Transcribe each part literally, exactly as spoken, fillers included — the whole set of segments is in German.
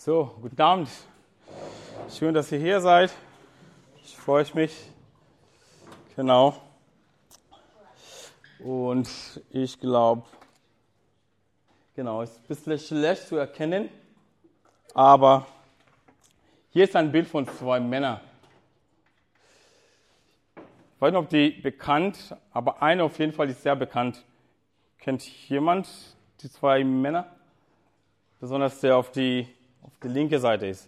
So, guten Abend. Schön, dass ihr hier seid. Ich freue mich. Genau. Und ich glaube, genau, ist ein bisschen schlecht zu erkennen, aber hier ist ein Bild von zwei Männern. Ich weiß nicht, ob die bekannt, aber einer auf jeden Fall ist sehr bekannt. Kennt jemand die zwei Männer? Besonders der auf die, auf die linke Seite ist.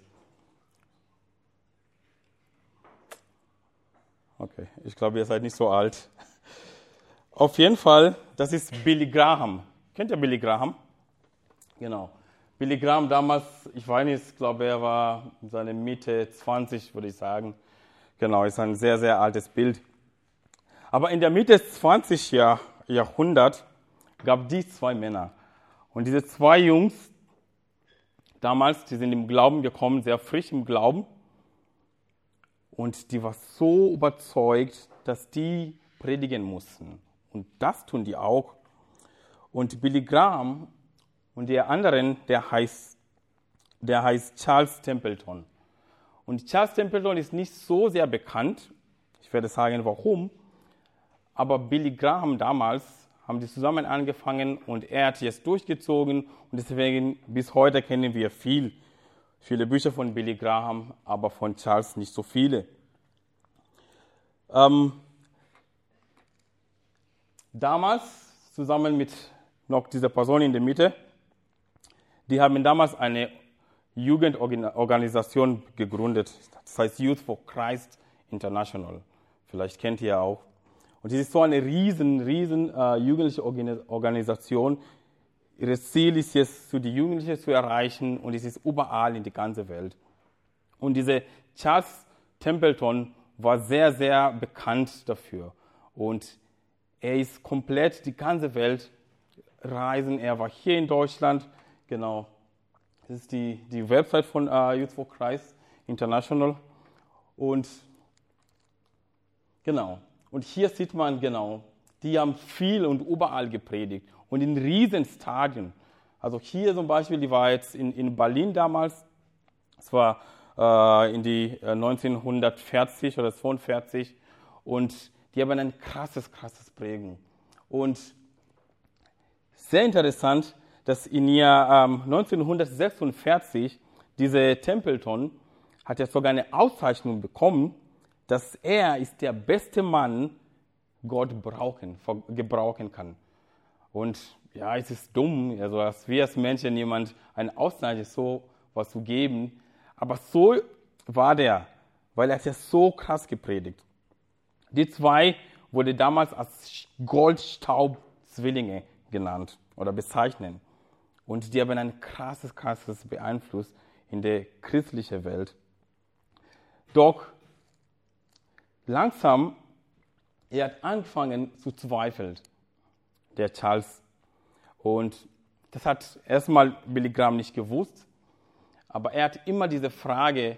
Okay, ich glaube, ihr seid nicht so alt. Auf jeden Fall, das ist Billy Graham. Kennt ihr Billy Graham? Genau. Billy Graham damals, ich weiß nicht, ich glaube, er war in seiner Mitte zwanzig, würde ich sagen. Genau, ist ein sehr, sehr altes Bild. Aber in der Mitte des zwanzigsten Jahrhunderts gab es zwei Männer. Und diese zwei Jungs, damals, die sind im Glauben gekommen, sehr frisch im Glauben. Und die waren so überzeugt, dass die predigen mussten. Und das tun die auch. Und Billy Graham und der andere, der heißt, der heißt Charles Templeton. Und Charles Templeton ist nicht so sehr bekannt. Ich werde sagen, warum. Aber Billy Graham damals haben die zusammen angefangen und er hat jetzt durchgezogen. Und deswegen bis heute kennen wir viel. Viele Bücher von Billy Graham, aber von Charles nicht so viele. Ähm, damals, zusammen mit noch dieser Person in der Mitte, die haben damals eine Jugendorganisation gegründet. Das heißt Youth for Christ International. Vielleicht kennt ihr auch. Und es ist so eine riesen, riesen äh, jugendliche Organisation. Ihr Ziel ist es, die Jugendlichen zu erreichen und es ist überall in der ganzen Welt. Und dieser Charles Templeton war sehr, sehr bekannt dafür. Und er ist komplett die ganze Welt reisen. Er war hier in Deutschland, genau. Das ist die, die Website von uh, Youth for Christ International. Und genau. Und hier sieht man genau, die haben viel und überall gepredigt. Und in riesen Stadien. Also hier zum Beispiel, die war jetzt in, in Berlin damals. Es war äh, in die äh, neunzehnhundertvierzig oder zweiundvierzig. Und die haben ein krasses, krasses Prägen. Und sehr interessant, dass in ihr ähm, neunzehnhundertsechsundvierzig diese Templeton hat ja sogar eine Auszeichnung bekommen, dass er ist der beste Mann, Gott brauchen, gebrauchen kann. Und ja, es ist dumm, also als wir als Menschen jemand eine Auszeichnung so was zu geben, aber so war der, weil er hat ja so krass gepredigt. Die zwei wurden damals als Goldstaub-Zwillinge genannt oder bezeichnet. Und die haben ein krasses, krasses Beeinfluss in der christlichen Welt. Doch langsam, er hat angefangen zu zweifeln, der Charles. Und das hat erstmal Billy Graham nicht gewusst, aber er hat immer diese Frage,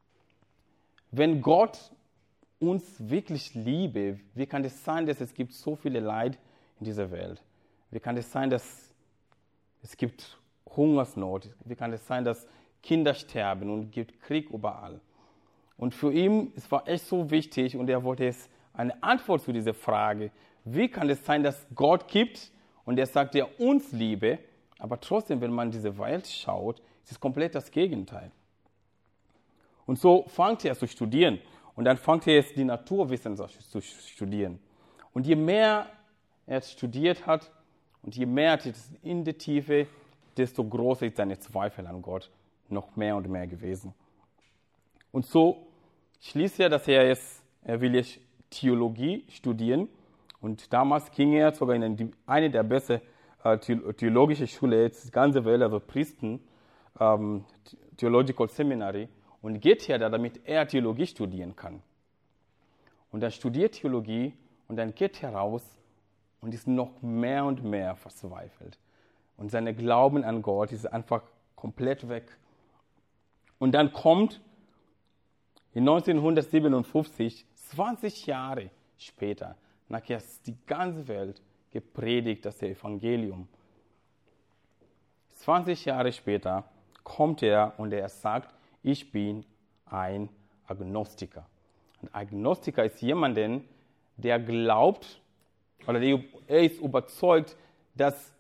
wenn Gott uns wirklich liebe, wie kann es sein, dass es gibt so viele Leid in dieser Welt? Wie kann es sein, dass es gibt Hungersnot? Wie kann es sein, dass Kinder sterben und es gibt Krieg überall? Und für ihn, es war echt so wichtig und er wollte es eine Antwort zu dieser Frage. Wie kann es sein, dass Gott gibt und er sagt, er uns liebe, aber trotzdem, wenn man diese Welt schaut, ist es komplett das Gegenteil. Und so fängt er zu studieren und dann fängt er jetzt die Naturwissenschaft zu studieren. Und je mehr er studiert hat und je mehr er in der Tiefe, desto größer ist seine Zweifel an Gott noch mehr und mehr gewesen. Und so schließt er, dass er jetzt, er will jetzt Theologie studieren. Und damals ging er sogar in eine der besten äh, theologischen Schulen in der ganzen Welt, also Princeton ähm, Theological Seminary, und geht hier da, damit er Theologie studieren kann. Und er studiert Theologie und dann geht er raus und ist noch mehr und mehr verzweifelt. Und sein Glauben an Gott ist einfach komplett weg. Und dann kommt in neunzehnhundertsiebenundfünfzig, zwanzig Jahre später, nachher die ganze Welt gepredigt, das Evangelium. zwanzig Jahre später kommt er und er sagt, ich bin ein Agnostiker. Ein Agnostiker ist jemand, der glaubt, oder er ist überzeugt, dass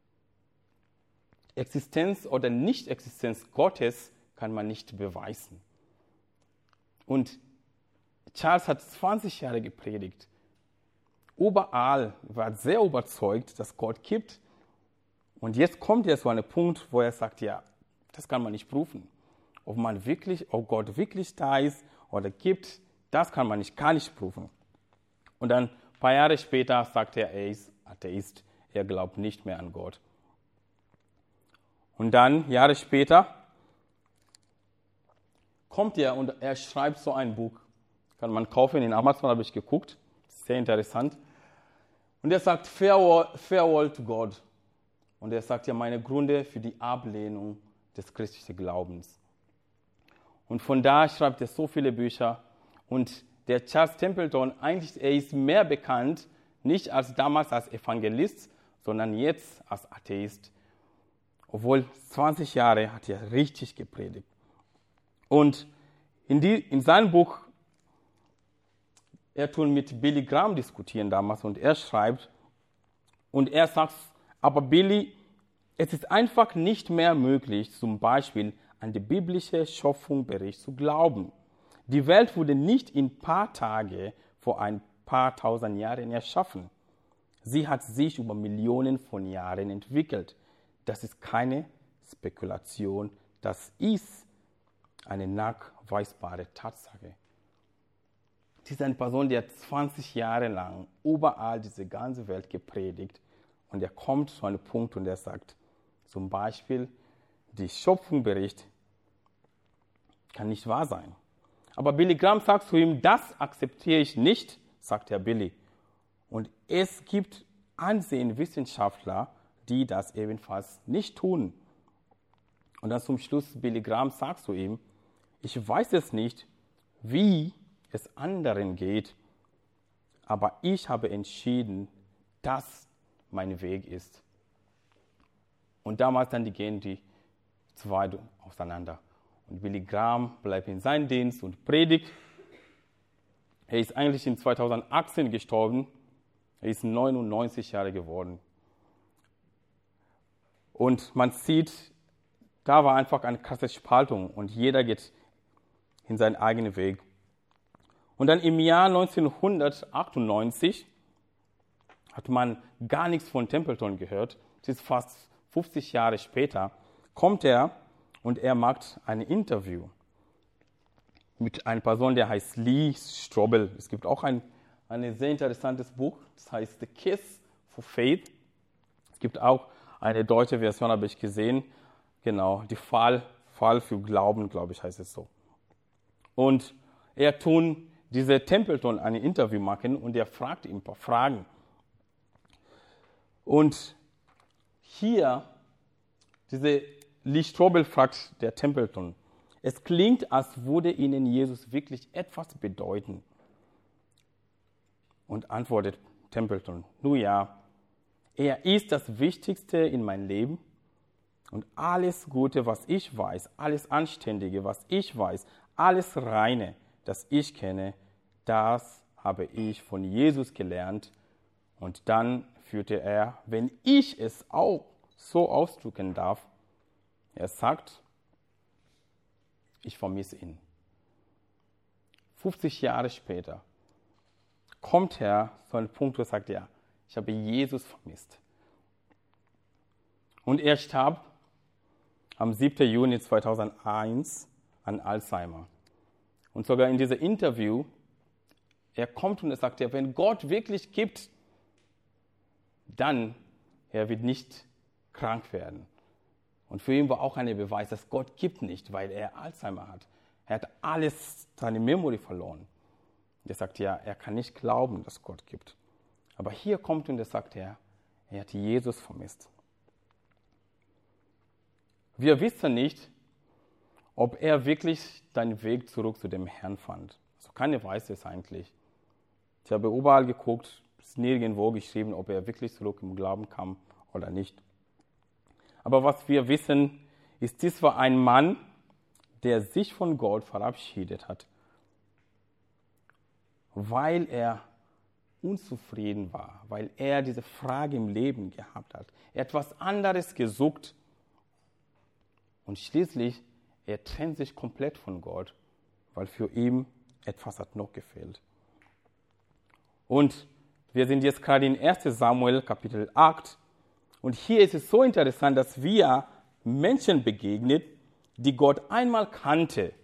Existenz oder Nicht-Existenz Gottes kann man nicht beweisen. Und Charles hat zwanzig Jahre gepredigt. Überall war er sehr überzeugt, dass Gott gibt. Und jetzt kommt er zu einem Punkt, wo er sagt, ja, das kann man nicht prüfen. Ob man wirklich, ob Gott wirklich da ist oder gibt, das kann man nicht, gar nicht prüfen. Und dann ein paar Jahre später sagt er, er ist Atheist, er glaubt nicht mehr an Gott. Und dann, Jahre später, kommt er und er schreibt so ein Buch. Kann man kaufen, in Amazon habe ich geguckt, sehr interessant. Und er sagt, Farewell, farewell to God. Und er sagt ja, meine Gründe für die Ablehnung des christlichen Glaubens. Und von da schreibt er so viele Bücher. Und der Charles Templeton, eigentlich, er ist mehr bekannt, nicht als damals als Evangelist, sondern jetzt als Atheist. Obwohl zwanzig Jahre hat er richtig gepredigt. Und in, die, in seinem Buch, er tut mit Billy Graham diskutieren damals und er schreibt, und er sagt, aber Billy, es ist einfach nicht mehr möglich, zum Beispiel an die biblische Schöpfungsbericht zu glauben. Die Welt wurde nicht in ein paar Tage vor ein paar tausend Jahren erschaffen. Sie hat sich über Millionen von Jahren entwickelt. Das ist keine Spekulation, das ist eine nachweisbare Tatsache. Das ist eine Person, die hat zwanzig Jahre lang überall diese ganze Welt gepredigt. Und er kommt zu einem Punkt und er sagt, zum Beispiel, die Schöpfungsbericht kann nicht wahr sein. Aber Billy Graham sagt zu ihm, das akzeptiere ich nicht, sagt Herr Billy. Und es gibt ansehende Wissenschaftler, die das ebenfalls nicht tun. Und dann zum Schluss, Billy Graham sagt zu ihm, ich weiß es nicht, wie es anderen geht, aber ich habe entschieden, dass mein Weg ist. Und damals dann die gehen die zwei auseinander. Und Billy Graham bleibt in seinem Dienst und predigt. Er ist eigentlich in zweitausendachtzehn gestorben. Er ist neunundneunzig Jahre geworden. Und man sieht, da war einfach eine krasse Spaltung und jeder geht in seinen eigenen Weg. Und dann im Jahr neunzehnhundertachtundneunzig hat man gar nichts von Templeton gehört. Das ist fast fünfzig Jahre später. Kommt er und er macht ein Interview mit einer Person, der heißt Lee Strobel. Es gibt auch ein, ein sehr interessantes Buch, das heißt The Kiss for Faith. Es gibt auch eine deutsche Version, habe ich gesehen. Genau, die Fall, Fall für Glauben, glaube ich, heißt es so. Und er tun diese Templeton ein Interview machen und er fragt ihm ein paar Fragen. Und hier, diese Lee Strobel fragt der Templeton, es klingt, als würde Ihnen Jesus wirklich etwas bedeuten. Und antwortet Templeton, nun ja, er ist das Wichtigste in meinem Leben und alles Gute, was ich weiß, alles Anständige, was ich weiß, alles Reine, das ich kenne, das habe ich von Jesus gelernt. Und dann führte er, wenn ich es auch so ausdrücken darf, er sagt, ich vermisse ihn. fünfzig Jahre später kommt er zu einem Punkt, wo er sagt, ja, ich habe Jesus vermisst. Und er starb am siebten Juni zweitausendeins an Alzheimer. Und sogar in diesem Interview, er kommt und er sagt, ja, wenn Gott wirklich gibt, dann er wird nicht krank werden. Und für ihn war auch ein Beweis, dass Gott gibt nicht, weil er Alzheimer hat. Er hat alles, seine Memory verloren. Er sagt, ja, er kann nicht glauben, dass Gott gibt. Aber hier kommt und er sagt, ja, er hat Jesus vermisst. Wir wissen nicht, ob er wirklich den Weg zurück zu dem Herrn fand. Also keiner weiß es eigentlich. Ich habe überall geguckt, es ist nirgendwo geschrieben, ob er wirklich zurück im Glauben kam oder nicht. Aber was wir wissen, ist dies war ein Mann, der sich von Gott verabschiedet hat, weil er unzufrieden war, weil er diese Frage im Leben gehabt hat. Er hat etwas anderes gesucht und schließlich, er trennt sich komplett von Gott, weil für ihn etwas hat noch gefehlt. Und wir sind jetzt gerade in ersten Samuel Kapitel acht und hier ist es so interessant, dass wir Menschen begegnet, die Gott einmal kannte.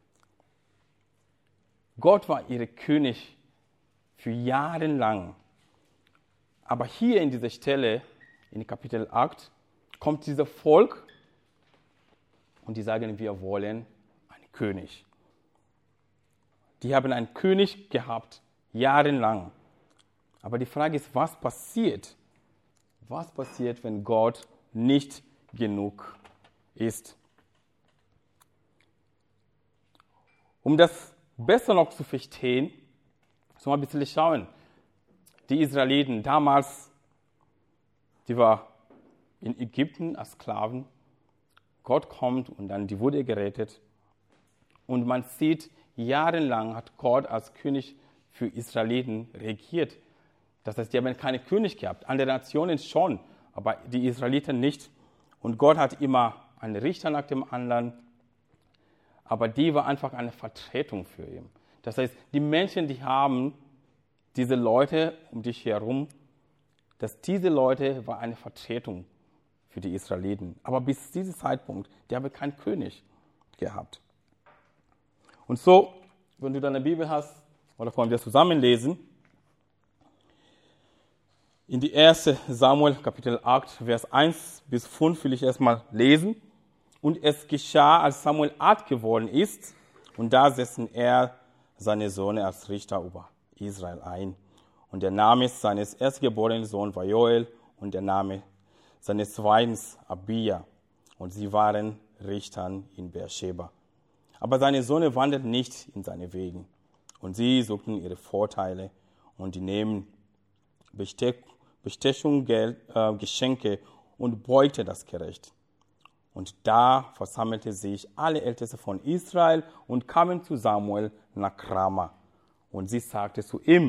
Gott war ihr König für Jahre lang. Aber hier in dieser Stelle, in Kapitel acht, kommt dieses Volk und die sagen, wir wollen einen König. Die haben einen König gehabt, jahrelang. Aber die Frage ist, was passiert? Was passiert, wenn Gott nicht genug ist? Um das besser noch zu verstehen, so ein bisschen schauen. Die Israeliten damals, die waren in Ägypten als Sklaven. Gott kommt und dann die wurde gerettet. Und man sieht, jahrelang hat Gott als König für Israeliten regiert. Das heißt, die haben keinen König gehabt. Andere Nationen schon, aber die Israeliten nicht. Und Gott hat immer einen Richter nach dem anderen. Aber die war einfach eine Vertretung für ihn. Das heißt, die Menschen, die haben diese Leute um dich herum, dass diese Leute war eine Vertretung für die Israeliten. Aber bis zu diesem Zeitpunkt, die haben keinen König gehabt. Und so, wenn du deine Bibel hast, oder können wir zusammen lesen, in die erste Samuel, Kapitel acht, Vers eins bis fünf will ich erstmal lesen. Und es geschah, als Samuel alt geworden ist, und da setzten er seine Söhne als Richter über Israel ein. Und der Name seines erstgeborenen Sohnes war Joel und der Name seines zweiten Abia. Und sie waren Richtern in Beersheba. Aber seine Söhne wandelten nicht in seine Wegen. Und sie suchten ihre Vorteile und die nehmen Besteck, Bestechung, Geld, äh, Geschenke und beugte das Gerecht. Und da versammelte sich alle Ältesten von Israel und kamen zu Samuel nach Rama. Und sie sagte zu ihm,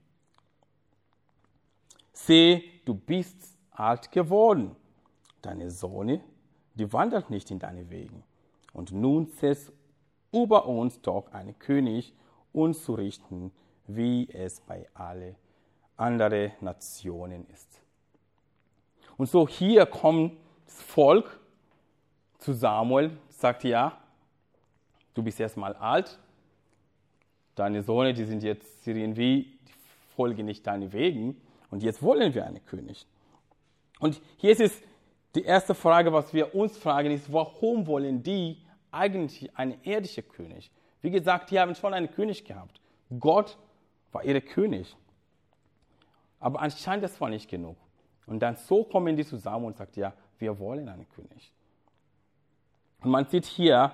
sieh, du bist alt geworden. Deine Söhne, die wandern nicht in deine Wegen. Und nun setzt über uns doch einen König, uns zu richten, wie es bei allen anderen Nationen ist. Und so hier kommt das Volk zu Samuel, sagt, ja, du bist erstmal alt, deine Söhne, die sind jetzt irgendwie, die folgen nicht deinen Wegen und jetzt wollen wir einen König. Und hier ist es die erste Frage, was wir uns fragen, ist, warum wollen die eigentlich einen irdischen König? Wie gesagt, die haben schon einen König gehabt. Gott war ihr König. Aber anscheinend das war nicht genug. Und dann so kommen die zusammen und sagen, ja, wir wollen einen König. Und man sieht hier,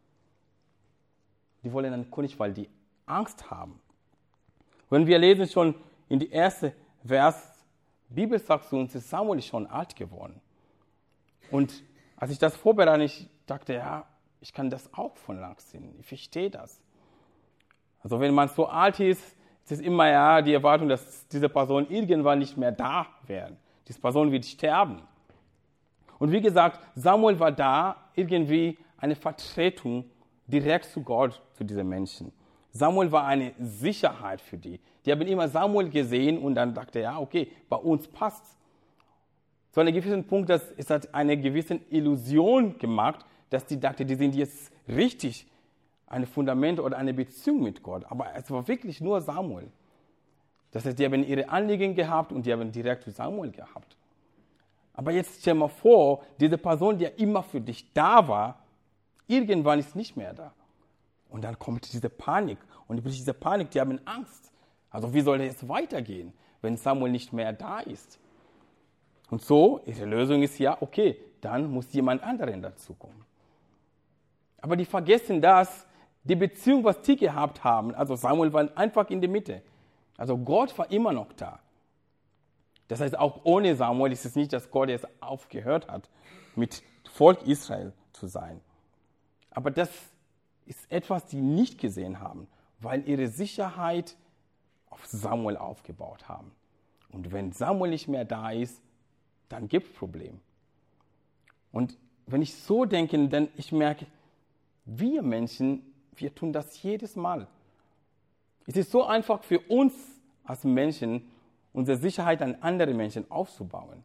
die wollen einen König, weil die Angst haben. Wenn wir lesen schon in die erste Vers, die Bibel sagt zu uns, Samuel ist schon alt geworden. Und als ich das vorbereitete, ich dachte, ja, ich kann das auch von nachsehen. Ich verstehe das. Also wenn man so alt ist, ist es immer ja die Erwartung, dass diese Person irgendwann nicht mehr da wäre. Diese Person wird sterben. Und wie gesagt, Samuel war da irgendwie eine Vertretung direkt zu Gott, zu diesen Menschen. Samuel war eine Sicherheit für die. Die haben immer Samuel gesehen und dann dachte, ja, okay, bei uns passt. Zu einem gewissen Punkt, dass es hat eine gewisse Illusion gemacht, dass die dachten, die sind jetzt richtig ein Fundament oder eine Beziehung mit Gott. Aber es war wirklich nur Samuel. Das heißt, die haben ihre Anliegen gehabt und die haben direkt zu Samuel gehabt. Aber jetzt stell mal vor, diese Person, die ja immer für dich da war, irgendwann ist nicht mehr da. Und dann kommt diese Panik. Und durch diese Panik, die haben Angst. Also wie soll es weitergehen, wenn Samuel nicht mehr da ist? Und so, ihre Lösung ist ja, okay, dann muss jemand anderen dazukommen. Aber die vergessen das, die Beziehung, was die gehabt haben, also Samuel war einfach in der Mitte. Also Gott war immer noch da. Das heißt, auch ohne Samuel ist es nicht, dass Gott jetzt aufgehört hat, mit Volk Israel zu sein. Aber das ist etwas, die nicht gesehen haben, weil ihre Sicherheit auf Samuel aufgebaut haben. Und wenn Samuel nicht mehr da ist, dann gibt es Probleme. Und wenn ich so denke, dann ich merke, wir Menschen, wir tun das jedes Mal. Es ist so einfach für uns als Menschen, unsere Sicherheit an andere Menschen aufzubauen.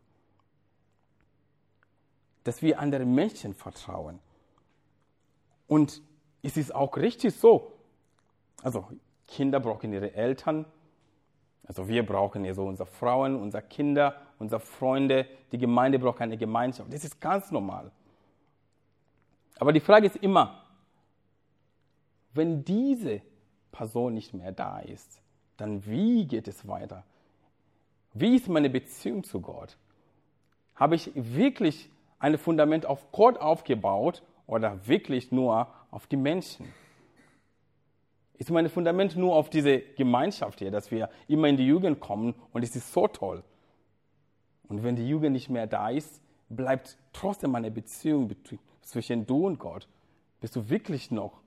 Dass wir anderen Menschen vertrauen. Und es ist auch richtig so. Also Kinder brauchen ihre Eltern. Also wir brauchen ja so unsere Frauen, unsere Kinder, unsere Freunde. Die Gemeinde braucht eine Gemeinschaft. Das ist ganz normal. Aber die Frage ist immer, wenn diese Person nicht mehr da ist, dann wie geht es weiter? Wie ist meine Beziehung zu Gott? Habe ich wirklich ein Fundament auf Gott aufgebaut oder wirklich nur auf die Menschen? Ist mein Fundament nur auf diese Gemeinschaft hier, dass wir immer in die Jugend kommen und es ist so toll. Und wenn die Jugend nicht mehr da ist, bleibt trotzdem eine Beziehung zwischen du und Gott. Bist du wirklich noch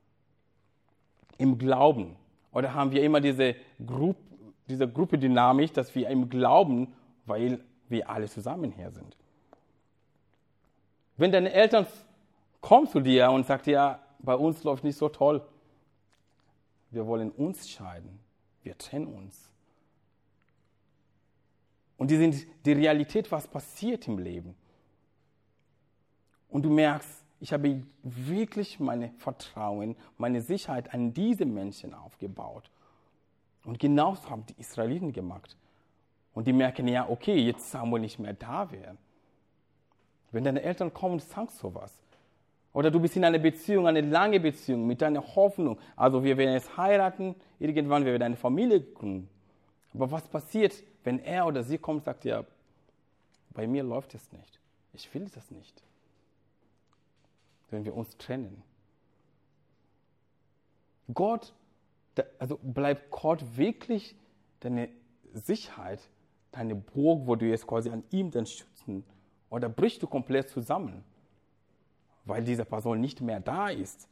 im Glauben? Oder haben wir immer diese, Gru- diese Gruppendynamik, dass wir im Glauben, weil wir alle zusammen hier sind? Wenn deine Eltern kommen zu dir und sagen, ja, bei uns läuft nicht so toll, wir wollen uns scheiden, wir trennen uns. Und die sind die Realität, was passiert im Leben. Und du merkst, ich habe wirklich mein Vertrauen, meine Sicherheit an diese Menschen aufgebaut. Und genauso haben die Israeliten gemacht. Und die merken, ja, okay, jetzt Samuel nicht mehr da wäre. Wenn deine Eltern kommen und sagen sowas. Oder du bist in einer Beziehung, eine lange Beziehung mit deiner Hoffnung. Also wir werden jetzt heiraten, irgendwann wir werden eine Familie gründen. Aber was passiert, wenn er oder sie kommt und sagt, ja, bei mir läuft es nicht. Ich will das nicht. Wenn wir uns trennen. Gott, also bleibt Gott wirklich deine Sicherheit, deine Burg, wo du jetzt quasi an ihm dann schützen, oder brichst du komplett zusammen, weil diese Person nicht mehr da ist?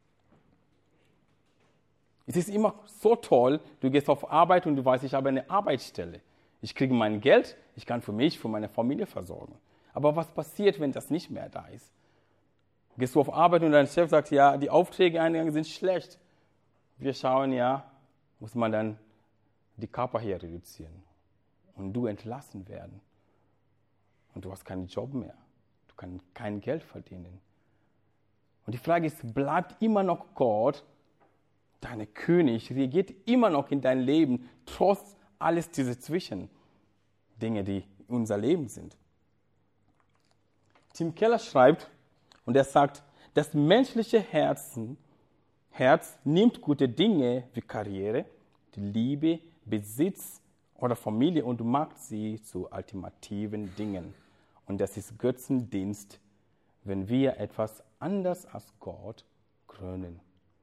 Es ist immer so toll, du gehst auf Arbeit und du weißt, ich habe eine Arbeitsstelle. Ich kriege mein Geld, ich kann für mich, für meine Familie versorgen. Aber was passiert, wenn das nicht mehr da ist? Gehst du auf Arbeit und dein Chef sagt, ja, die Aufträge eingegangen sind schlecht. Wir schauen, ja, muss man dann die Kappa hier reduzieren und du entlassen werden. Und du hast keinen Job mehr. Du kannst kein Geld verdienen. Und die Frage ist, bleibt immer noch Gott, dein König, regiert immer noch in dein Leben, trotz alles diese Zwischendinge, die in unser Leben sind. Tim Keller schreibt, und er sagt, das menschliche Herzen, Herz nimmt gute Dinge wie Karriere, die Liebe, Besitz oder Familie und macht sie zu ultimativen Dingen. Und das ist Götzendienst, wenn wir etwas anders als Gott krönen.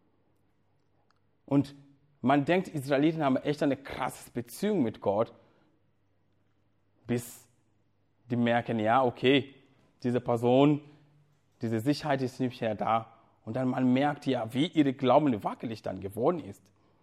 Und man denkt, Israeliten haben echt eine krasse Beziehung mit Gott, bis die merken, ja, okay, diese Person, diese Sicherheit ist nicht mehr da. Und dann man merkt ja, wie ihre Glauben wackelig dann geworden ist.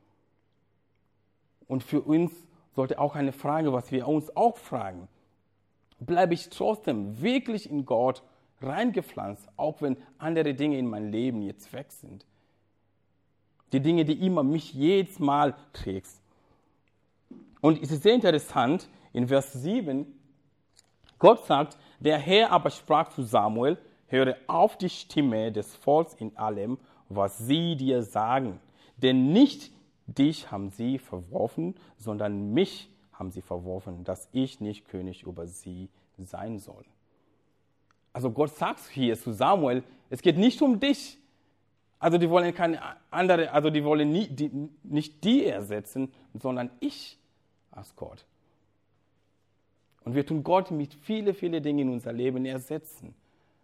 Und für uns sollte auch eine Frage, was wir uns auch fragen. Bleibe ich trotzdem wirklich in Gott reingepflanzt, auch wenn andere Dinge in meinem Leben jetzt weg sind? Die Dinge, die immer mich jedes Mal trägst. Und es ist sehr interessant, in Vers sieben, Gott sagt, der Herr aber sprach zu Samuel, höre auf die Stimme des Volks in allem, was sie dir sagen. Denn nicht dich haben sie verworfen, sondern mich haben sie verworfen, dass ich nicht König über sie sein soll. Also Gott sagt hier zu Samuel, es geht nicht um dich. Also die wollen keine andere, also die wollen nie, die, nicht die ersetzen, sondern ich als Gott. Und wir tun Gott mit vielen, vielen Dingen in unser Leben ersetzen.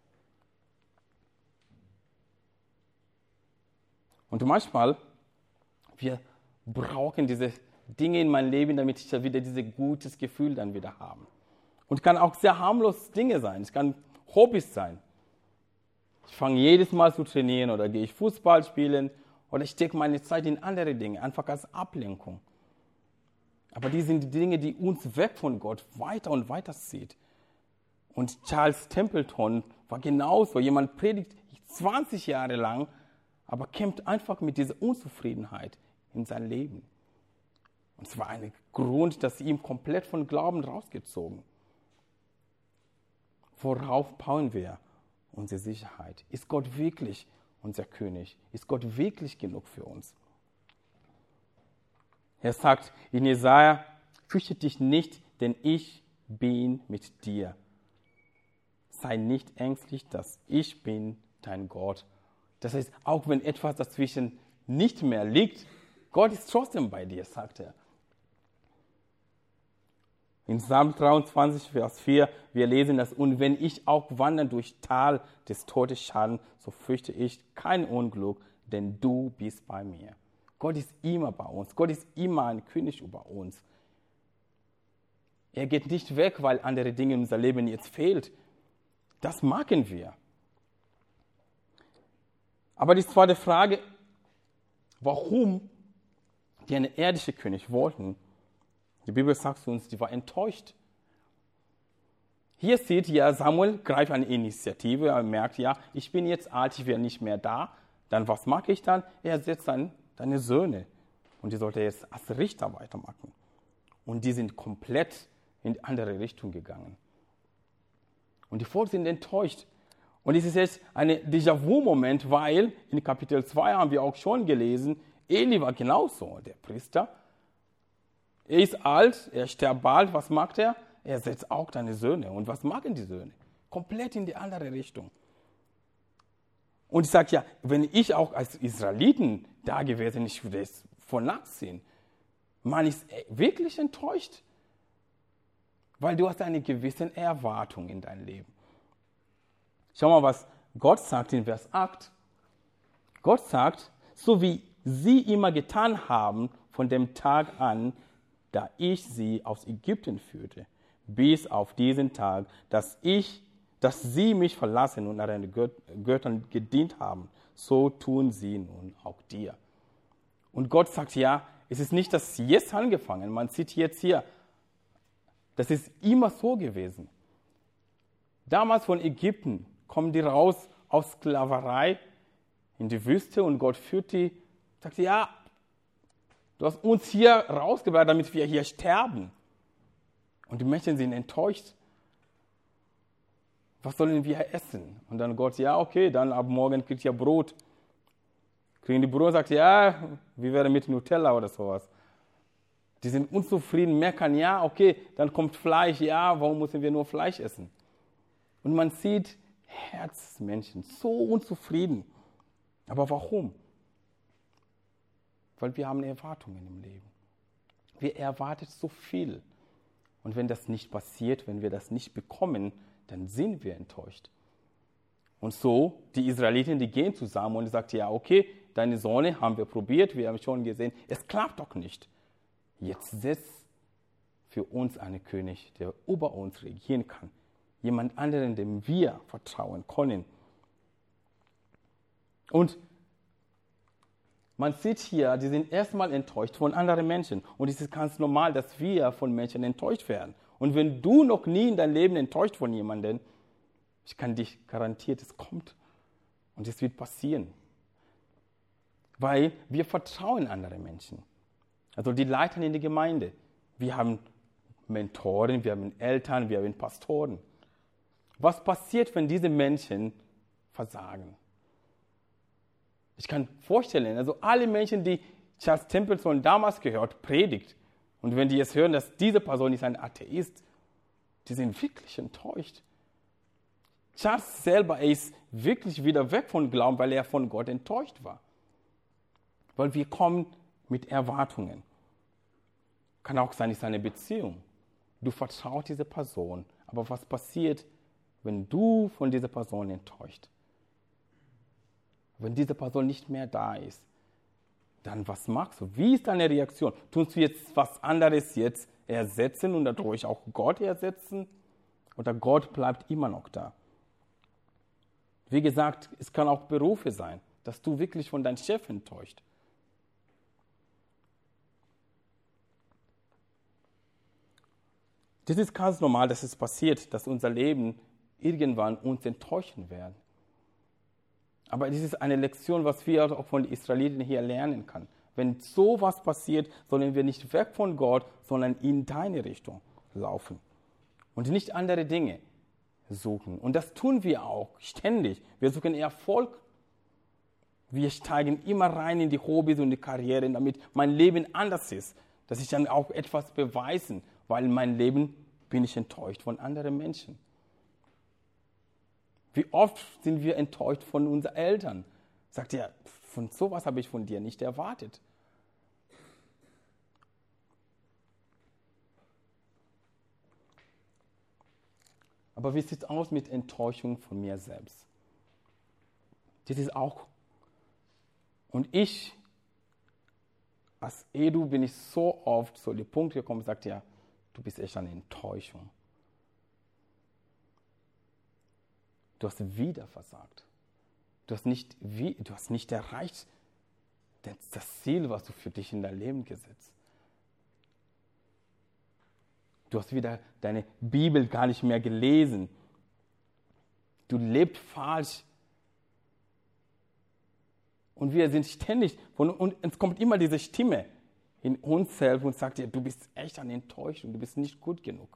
Und manchmal, wir brauchen diese Dinge in meinem Leben, damit ich wieder dieses gutes Gefühl dann wieder habe. Und es kann auch sehr harmlos Dinge sein. Es kann Hobbys sein. Ich fange jedes Mal zu trainieren oder gehe ich Fußball spielen oder ich stecke meine Zeit in andere Dinge, einfach als Ablenkung. Aber die sind die Dinge, die uns weg von Gott weiter und weiter zieht. Und Charles Templeton war genauso. Jemand predigt zwanzig Jahre lang, aber kämpft einfach mit dieser Unzufriedenheit in sein Leben. Und es war ein Grund, dass sie ihm komplett von Glauben rausgezogen. Worauf bauen wir unsere Sicherheit? Ist Gott wirklich unser König? Ist Gott wirklich genug für uns? Er sagt in Jesaja, fürchte dich nicht, denn ich bin mit dir. Sei nicht ängstlich, dass ich bin dein Gott. Das heißt, auch wenn etwas dazwischen nicht mehr liegt, Gott ist trotzdem bei dir, sagt er. In Psalm dreiundzwanzig, Vers vier, wir lesen das, und wenn ich auch wandere durch Tal des Todesschatten, so fürchte ich kein Unglück, denn du bist bei mir. Gott ist immer bei uns. Gott ist immer ein König über uns. Er geht nicht weg, weil andere Dinge in unserem Leben jetzt fehlen. Das merken wir. Aber die zweite Frage, warum die einen irdischen König wollten, die Bibel sagt uns, die war enttäuscht. Hier sieht ja, Samuel greift eine Initiative, er merkt, ja, ich bin jetzt alt, ich werde nicht mehr da. Dann was mache ich dann? Er setzt dann seine Söhne und die sollte er jetzt als Richter weitermachen. Und die sind komplett in die andere Richtung gegangen. Und die Volk sind enttäuscht. Und es ist jetzt ein Déjà-vu-Moment, weil in Kapitel zwei haben wir auch schon gelesen, Eli war genauso, der Priester. Er ist alt, er stirbt bald, was macht er? Er setzt auch seine Söhne. Und was machen die Söhne? Komplett in die andere Richtung. Und ich sage ja, wenn ich auch als Israeliten da gewesen, ich würde es von nachsehen. Man ist wirklich enttäuscht, weil du hast eine gewisse Erwartung in dein Leben. Schau mal, was Gott sagt in Vers acht. Gott sagt, so wie sie immer getan haben von dem Tag an, da ich sie aus Ägypten führte, bis auf diesen Tag, dass ich, dass sie mich verlassen und ihren Göttern gedient haben, so tun sie nun auch dir. Und Gott sagt, ja, es ist nicht das jetzt angefangen, man sieht jetzt hier, das ist immer so gewesen. Damals von Ägypten kommen die raus aus Sklaverei in die Wüste und Gott führt die, sagt, ja, du hast uns hier rausgebracht, damit wir hier sterben. Und die Menschen sind enttäuscht. Was sollen wir essen? Und dann Gott, ja, okay, dann ab morgen kriegt ihr Brot. Kriegen die Brot und sagt, ja, wie wäre mit Nutella oder sowas. Die sind unzufrieden, meckern, ja, okay, dann kommt Fleisch, ja, warum müssen wir nur Fleisch essen? Und man sieht Herzmenschen so unzufrieden. Aber warum? Weil wir haben Erwartungen im Leben. Wir erwarten so viel. Und wenn das nicht passiert, wenn wir das nicht bekommen, dann sind wir enttäuscht. Und so, die Israeliten, die gehen zusammen und sagen, ja, okay, deine Söhne haben wir probiert, wir haben schon gesehen, es klappt doch nicht. Jetzt setzt für uns einen König, der über uns regieren kann. Jemand anderen, dem wir vertrauen können. Und man sieht hier, die sind erstmal enttäuscht von anderen Menschen. Und es ist ganz normal, dass wir von Menschen enttäuscht werden. Und wenn du noch nie in deinem Leben enttäuscht von jemandem, ich kann dich garantieren, es kommt. Und es wird passieren. Weil wir vertrauen anderen Menschen. Also die Leiter in der Gemeinde. Wir haben Mentoren, wir haben Eltern, wir haben Pastoren. Was passiert, wenn diese Menschen versagen? Ich kann vorstellen, also alle Menschen, die Charles Templeton damals gehört, predigt, und wenn die jetzt hören, dass diese Person ist ein Atheist, die sind wirklich enttäuscht. Charles selber ist wirklich wieder weg von Glauben, weil er von Gott enttäuscht war. Weil wir kommen mit Erwartungen. Kann auch sein, es ist eine Beziehung. Du vertraust dieser Person, aber was passiert, wenn du von dieser Person enttäuscht? Wenn diese Person nicht mehr da ist, dann was machst du? Wie ist deine Reaktion? Tust du jetzt was anderes jetzt ersetzen und dadurch auch Gott ersetzen? Oder Gott bleibt immer noch da? Wie gesagt, es kann auch Berufe sein, dass du wirklich von deinem Chef enttäuscht. Das ist ganz normal, dass es passiert, dass unser Leben irgendwann uns enttäuschen wird. Aber das ist eine Lektion, was wir auch von den Israeliten hier lernen können. Wenn sowas passiert, sollen wir nicht weg von Gott, sondern in deine Richtung laufen und nicht andere Dinge suchen. Und das tun wir auch ständig. Wir suchen Erfolg. Wir steigen immer rein in die Hobbys und die Karriere, damit mein Leben anders ist. Dass ich dann auch etwas beweisen, weil in meinem Leben bin ich enttäuscht von anderen Menschen. Wie oft sind wir enttäuscht von unseren Eltern? Sagt ihr, von sowas habe ich von dir nicht erwartet. Aber wie sieht es aus mit Enttäuschung von mir selbst? Das ist auch. Und ich, als Edu, bin ich so oft zu dem Punkt gekommen und sagte, ja, du bist echt eine Enttäuschung. Du hast wieder versagt. Du hast nicht, wie, du hast nicht erreicht das, das Ziel, was du für dich in dein Leben gesetzt. Du hast wieder deine Bibel gar nicht mehr gelesen. Du lebst falsch. Und wir sind ständig, von, und es kommt immer diese Stimme in uns selbst und sagt dir, du bist echt eine Enttäuschung, du bist nicht gut genug.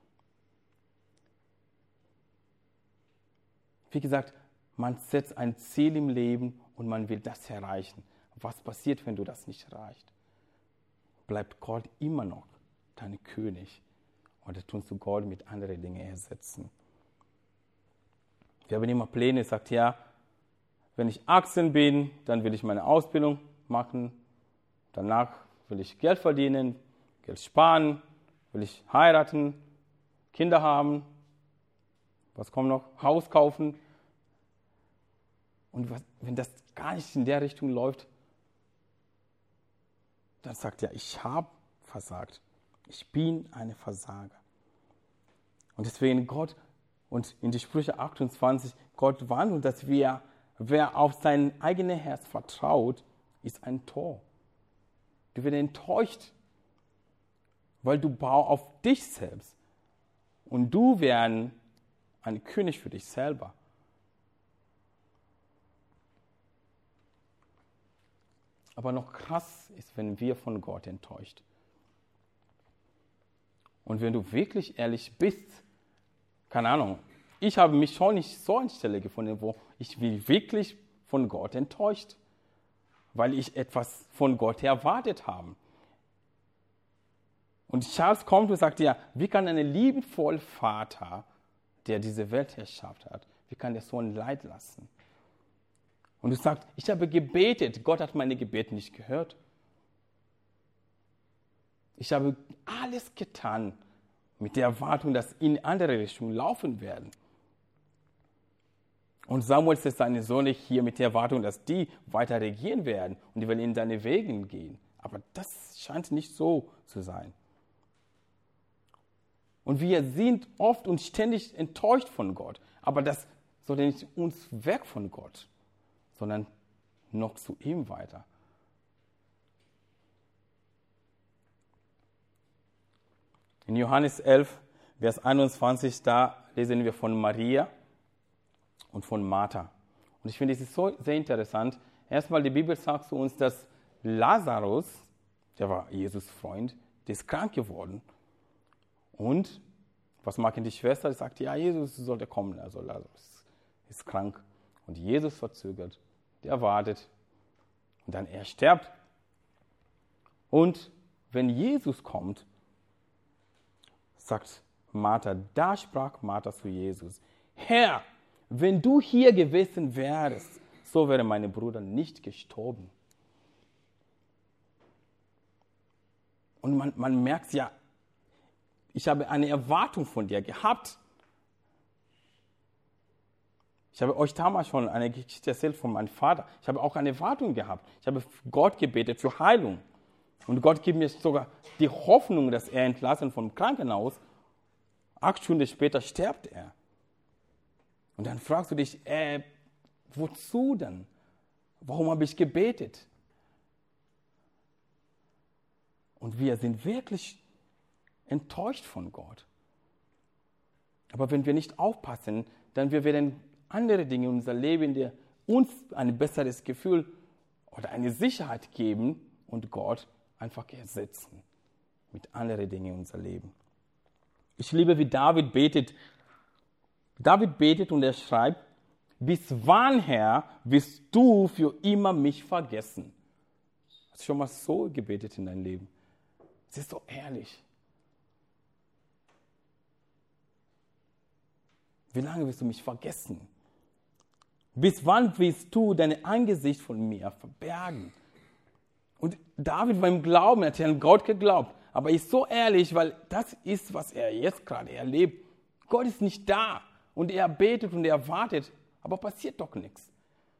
Wie gesagt, man setzt ein Ziel im Leben und man will das erreichen. Was passiert, wenn du das nicht erreichst? Bleibt Gott immer noch dein König oder tust du Gott mit anderen Dingen ersetzen? Wir haben immer Pläne, sagt ja, wenn ich achtzehn bin, dann will ich meine Ausbildung machen, danach will ich Geld verdienen, Geld sparen, will ich heiraten, Kinder haben, was kommt noch? Haus kaufen. Und was, wenn das gar nicht in der Richtung läuft, dann sagt er, ich habe versagt. Ich bin ein Versager. Und deswegen Gott, und in die Sprüche achtundzwanzig, Gott warnt uns, dass wir, wer auf sein eigenes Herz vertraut, ist ein Tor. Du wirst enttäuscht, weil du baust auf dich selbst. Und du wärst ein König für dich selber. Aber noch krass ist, wenn wir von Gott enttäuscht. Und wenn du wirklich ehrlich bist, keine Ahnung, ich habe mich schon nicht so an Stelle gefunden, wo ich bin wirklich von Gott enttäuscht, weil ich etwas von Gott erwartet habe. Und Charles kommt und sagt, ja, wie kann ein liebevoller Vater, der diese Welt erschafft hat, wie kann der so ein Leid lassen? Und du sagst, ich habe gebetet, Gott hat meine Gebete nicht gehört. Ich habe alles getan mit der Erwartung, dass in andere Richtungen laufen werden. Und Samuel setzt seine Söhne hier mit der Erwartung, dass die weiter regieren werden und die werden in seine Wege gehen. Aber das scheint nicht so zu sein. Und wir sind oft und ständig enttäuscht von Gott. Aber das soll nicht uns weg von Gott, sondern noch zu ihm weiter. In Johannes elf, Vers einundzwanzig, da lesen wir von Maria und von Martha. Und ich finde, es ist so sehr interessant. Erstmal, die Bibel sagt zu uns, dass Lazarus, der war Jesus' Freund, der ist krank geworden. Und was machen die Schwester? Die sagt, ja, Jesus sollte kommen. Also Lazarus ist krank. Und Jesus verzögert, der wartet. Und dann er stirbt. Und wenn Jesus kommt, sagt Martha, da sprach Martha zu Jesus, Herr, wenn du hier gewesen wärst, so wäre mein Bruder nicht gestorben. Und man, man merkt ja, ich habe eine Erwartung von dir gehabt. Ich habe euch damals schon eine Geschichte erzählt von meinem Vater. Ich habe auch eine Erwartung gehabt. Ich habe Gott gebetet für Heilung. Und Gott gibt mir sogar die Hoffnung, dass er entlassen vom Krankenhaus. Acht Stunden später stirbt er. Und dann fragst du dich, äh, Wozu denn? Warum habe ich gebetet? Und wir sind wirklich enttäuscht von Gott. Aber wenn wir nicht aufpassen, dann wir werden andere Dinge in unser Leben, die uns ein besseres Gefühl oder eine Sicherheit geben und Gott einfach ersetzen mit anderen Dingen in unser Leben. Ich liebe, wie David betet. David betet und er schreibt, bis wann, Herr, wirst du für immer mich vergessen? Hast du schon mal so gebetet in deinem Leben? Es ist so ehrlich. Wie lange wirst du mich vergessen? Bis wann willst du dein Angesicht von mir verbergen? Und David war im Glauben, er hat an Gott geglaubt. Aber er ist so ehrlich, weil das ist, was er jetzt gerade erlebt. Gott ist nicht da. Und er betet und er wartet, aber passiert doch nichts.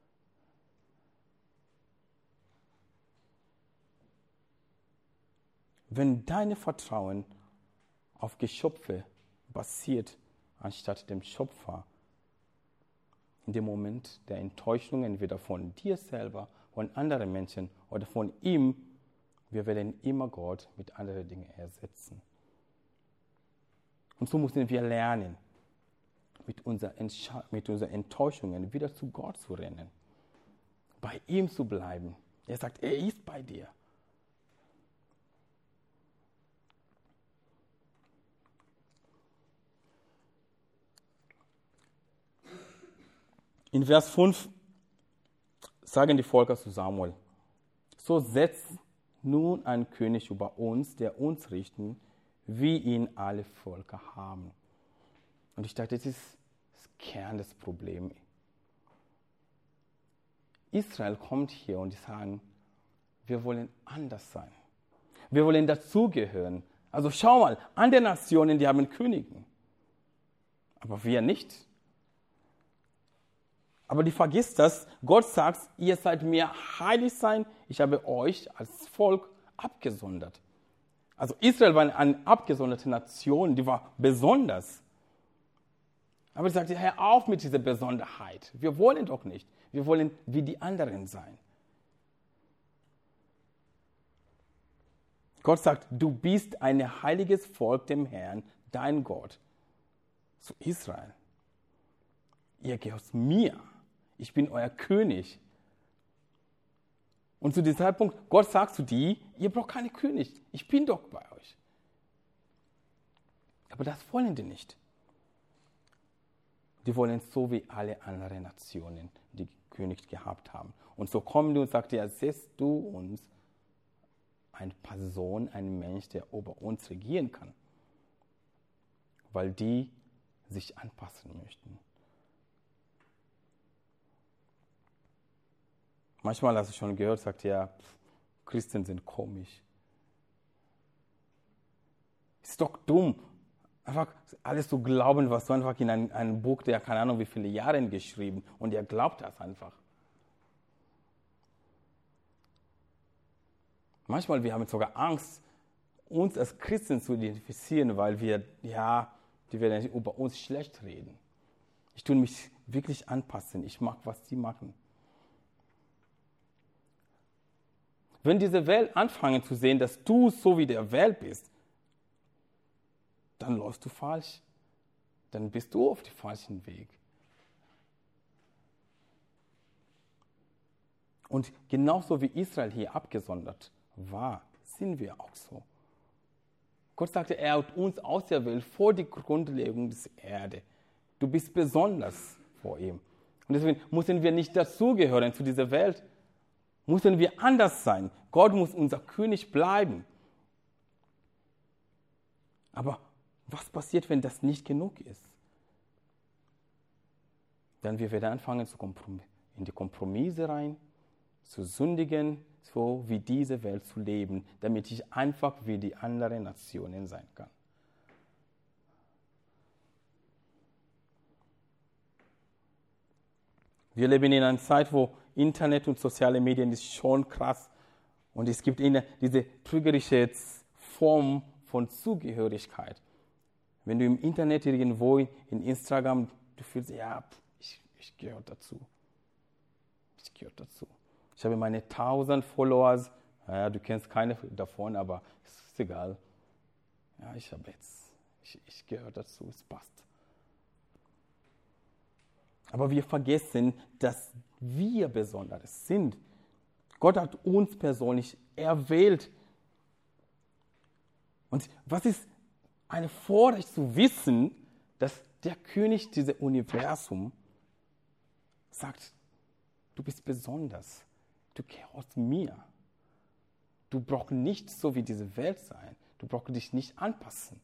Wenn dein Vertrauen auf Geschöpfe basiert, anstatt dem Schöpfer, in dem Moment der Enttäuschung, entweder von dir selber, von anderen Menschen oder von ihm, wir werden immer Gott mit anderen Dingen ersetzen. Und so müssen wir lernen, mit unseren mit unserer Enttäuschungen wieder zu Gott zu rennen, bei ihm zu bleiben. Er sagt, er ist bei dir. In Vers fünf sagen die Völker zu Samuel, so setzt nun ein König über uns, der uns richten, wie ihn alle Völker haben. Und ich dachte, das ist das Kern des Problems. Israel kommt hier und die sagen, wir wollen anders sein. Wir wollen dazugehören. Also schau mal, andere Nationen, die haben Könige. Aber wir nicht. Aber die vergisst das. Gott sagt, ihr seid mir heilig sein. Ich habe euch als Volk abgesondert. Also Israel war eine abgesonderte Nation, die war besonders. Aber ich sagte, hör auf mit dieser Besonderheit. Wir wollen doch nicht. Wir wollen wie die anderen sein. Gott sagt, du bist ein heiliges Volk dem Herrn, dein Gott. Zu Israel. Ihr gehört mir. Ich bin euer König. Und zu diesem Zeitpunkt, Gott sagt zu dir, ihr braucht keinen König. Ich bin doch bei euch. Aber das wollen die nicht. Die wollen so wie alle anderen Nationen, die König gehabt haben. Und so kommen die und sagen, ja, siehst du uns eine Person, ein Mensch, der über uns regieren kann. Weil die sich anpassen möchten. Manchmal hast du schon gehört, sagt ja, Christen sind komisch. Ist doch dumm, einfach alles zu glauben, was du einfach in einem, einem Buch, der keine Ahnung wie viele Jahre geschrieben, und ihr glaubt das einfach. Manchmal wir haben sogar Angst, uns als Christen zu identifizieren, weil wir, ja, die werden über uns schlecht reden. Ich tue mich wirklich anpassen, ich mache, was die machen. Wenn diese Welt anfangen zu sehen, dass du so wie der Welt bist, dann läufst du falsch. Dann bist du auf dem falschen Weg. Und genauso wie Israel hier abgesondert war, sind wir auch so. Gott sagte, er hat uns auserwählt vor die Grundlegung der Erde. Du bist besonders vor ihm. Und deswegen müssen wir nicht dazugehören zu dieser Welt. Müssen wir anders sein. Gott muss unser König bleiben. Aber was passiert, wenn das nicht genug ist? Dann wir werden anfangen, in die Kompromisse rein, zu sündigen, so wie diese Welt zu leben, damit ich einfach wie die anderen Nationen sein kann. Wir leben in einer Zeit, wo Internet und soziale Medien ist schon krass. Und es gibt ihnen diese trügerische Form von Zugehörigkeit. Wenn du im Internet irgendwo in Instagram, du fühlst, ja, ich, ich gehöre dazu. ich gehöre dazu. Ich habe meine tausend Followers, ja, du kennst keine davon, aber es ist egal. Ja, ich habe jetzt, ich, ich gehöre dazu, es passt. Aber wir vergessen, dass wir Besonderes sind. Gott hat uns persönlich erwählt. Und was ist eine Vorrecht zu wissen, dass der König dieses Universums sagt, du bist besonders, du gehörst mir. Du brauchst nicht so wie diese Welt sein. Du brauchst dich nicht anpassen.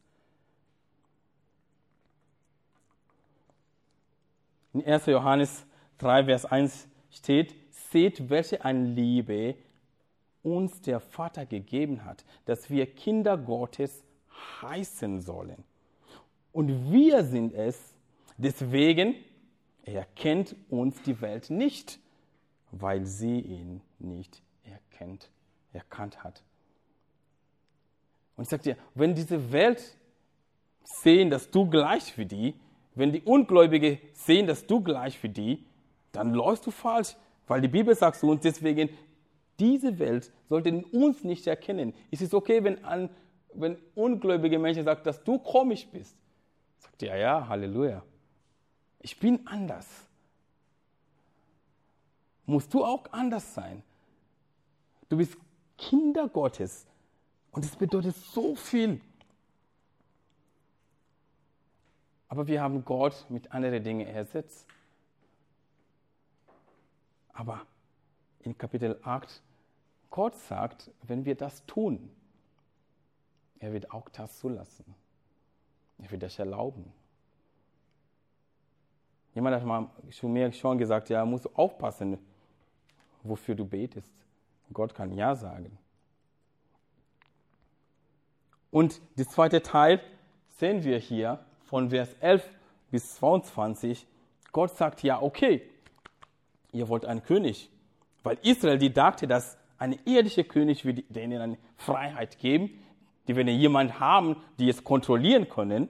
In erster Johannes drei, Vers eins steht, seht, welche eine Liebe uns der Vater gegeben hat, dass wir Kinder Gottes heißen sollen. Und wir sind es, deswegen erkennt uns die Welt nicht, weil sie ihn nicht erkennt, erkannt hat. Und ich sage dir, wenn diese Welt sehen, dass du gleich wie die, wenn die Ungläubigen sehen, dass du gleich wie die, dann läufst du falsch, weil die Bibel sagt zu uns, deswegen, diese Welt sollte uns nicht erkennen. Es ist okay, wenn, an, wenn ungläubige Menschen sagen, dass du komisch bist. Sagt ja, ja, Halleluja. Ich bin anders. Musst du auch anders sein. Du bist Kinder Gottes. Und das bedeutet so viel. Aber wir haben Gott mit anderen Dingen ersetzt. Aber in Kapitel acht, Gott sagt, wenn wir das tun, er wird auch das zulassen. Er wird das erlauben. Jemand hat mal zu mir schon gesagt, ja, musst du aufpassen, wofür du betest. Gott kann Ja sagen. Und der zweite Teil sehen wir hier von Vers elf bis zweiundzwanzig. Gott sagt, ja, okay, ihr wollt einen König. Weil Israel, die dachte, dass ein irdischer König würde denen eine Freiheit geben, die wenn jemanden haben, die es kontrollieren können.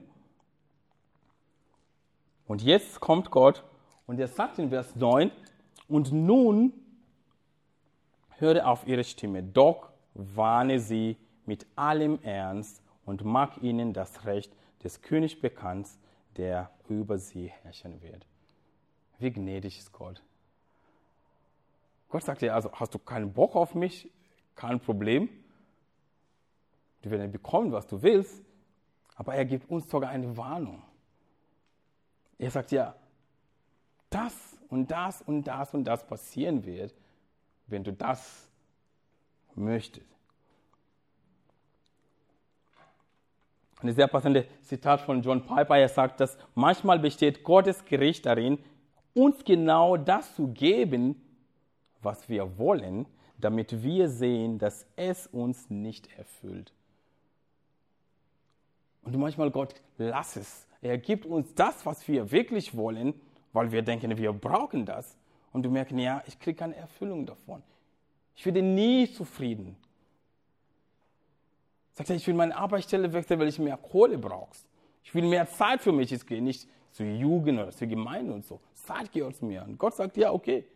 Und jetzt kommt Gott und er sagt in Vers neun, und nun höre auf ihre Stimme, doch warne sie mit allem Ernst und mach ihnen das Recht des Königs bekannt, der über sie herrschen wird. Wie gnädig ist Gott. Gott sagt dir, also hast du keinen Bock auf mich? Kein Problem. Du wirst bekommen, was du willst. Aber er gibt uns sogar eine Warnung. Er sagt ja, das und das und das und das passieren wird, wenn du das möchtest. Ein sehr passendes Zitat von John Piper, er sagt, dass manchmal besteht Gottes Gericht darin, uns genau das zu geben, was wir wollen, damit wir sehen, dass es uns nicht erfüllt. Und manchmal Gott, lass es. Er gibt uns das, was wir wirklich wollen, weil wir denken, wir brauchen das. Und du merkst, ja, ich kriege keine Erfüllung davon. Ich werde nie zufrieden. Sagt er, ich will meine Arbeitsstelle wechseln, weil ich mehr Kohle brauche. Ich will mehr Zeit für mich. Ich gehe nicht zur Jugend oder zur Gemeinde und so. Zeit gehört zu mir. Und Gott sagt, ja, okay.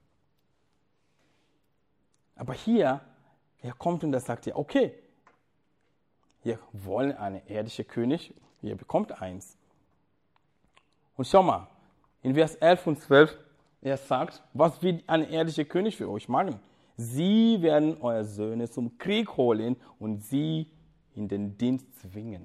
Aber hier, er kommt und er sagt ja, okay, wir wollen einen irdischen König, ihr bekommt eins. Und schau mal, in Vers elf und zwölf, er sagt, was wird ein irdischer König für euch machen? Sie werden eure Söhne zum Krieg holen und sie in den Dienst zwingen.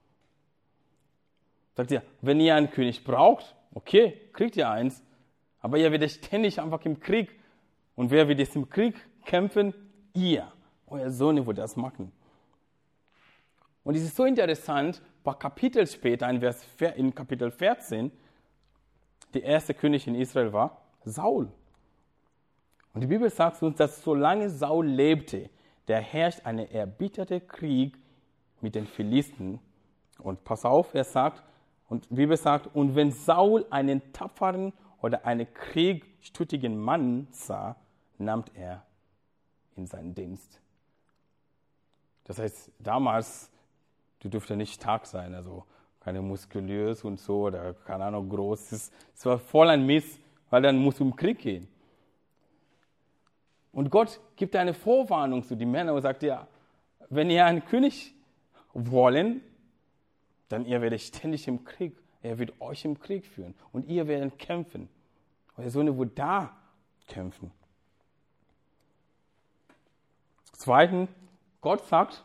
Sagt ihr, wenn ihr einen König braucht, okay, kriegt ihr eins, aber ihr werdet ständig einfach im Krieg. Und wer wird jetzt im Krieg kämpfen? Ihr, euer Sohn, wird das machen. Und es ist so interessant, ein paar Kapitel später, in, Vers, in Kapitel vierzehn, der erste König in Israel war Saul. Und die Bibel sagt uns, dass solange Saul lebte, der herrscht ein erbitterter Krieg mit den Philisten. Und pass auf, er sagt, und die Bibel sagt, und wenn Saul einen tapferen oder einen kriegstütigen Mann sah, nahm er in seinen Dienst. Das heißt, damals, du durfte nicht stark sein, also keine muskulös und so, oder keine Ahnung, groß. Es war voll ein Mist, weil dann musst du im Krieg gehen. Und Gott gibt eine Vorwarnung zu den Männern und sagt, ja, wenn ihr einen König wollen, dann ihr werdet ständig im Krieg. Er wird euch im Krieg führen und ihr werdet kämpfen. Eure Söhne wird da kämpfen. Zweitens, Gott sagt,